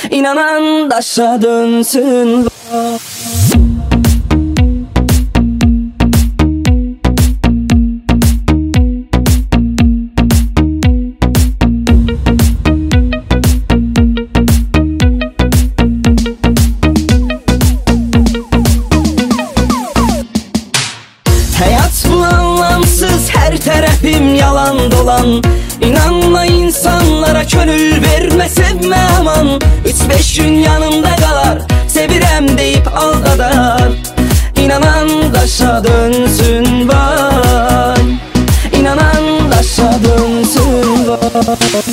İnanan daşa dönsün vay. Hayat bu anlamsız, her tarafım yalan dolan. İnanma insanlara, gönül verme, sevme aman. 3-5 gün yanımda kalar, sevirem deyip aldadar. İnanan daşa dönsün vay. İnanan daşa dönsün vay.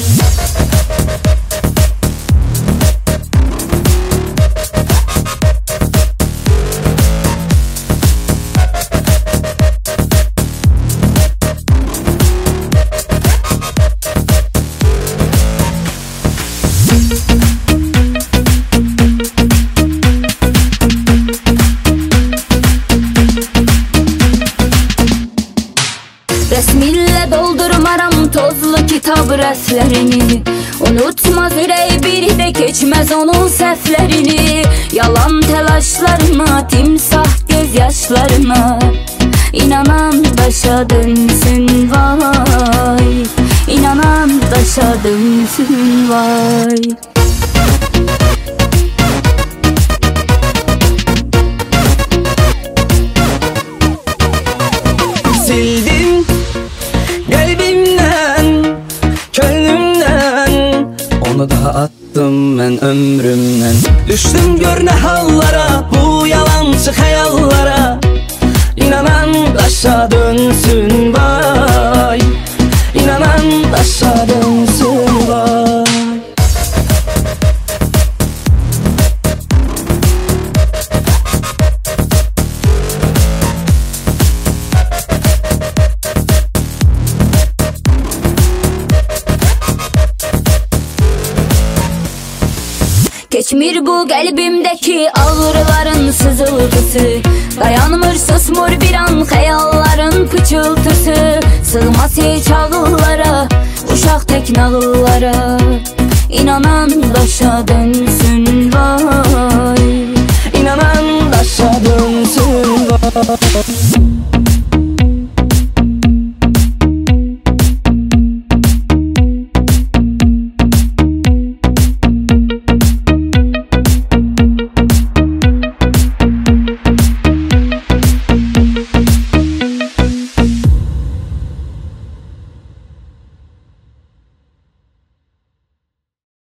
Resminle doldurmaram tozlu kitab rəslərini. Unutmaz ürək bir də keçməz onun səhvlərini. Yalan təlaşlarına, timsah göz yaşlarına. İnanan daşa dönsün vay. İnanan daşa dönsün vay. Sildim kalbimden, gönlümden, onu da attım ben ömrümden. Düştüm gör ne hallara, bu yalancı hayallara. İnanan daşa dönsün vay. İnanan daşa dönsün vay. Geçmir bu kalbimdeki ağrıların sızıltısı. Dayanmır susmur bir an hayalların pıçıltısı. Sığmaz hiç ağıllara, uşaq tek nağıllara. İnanan daşa dönsün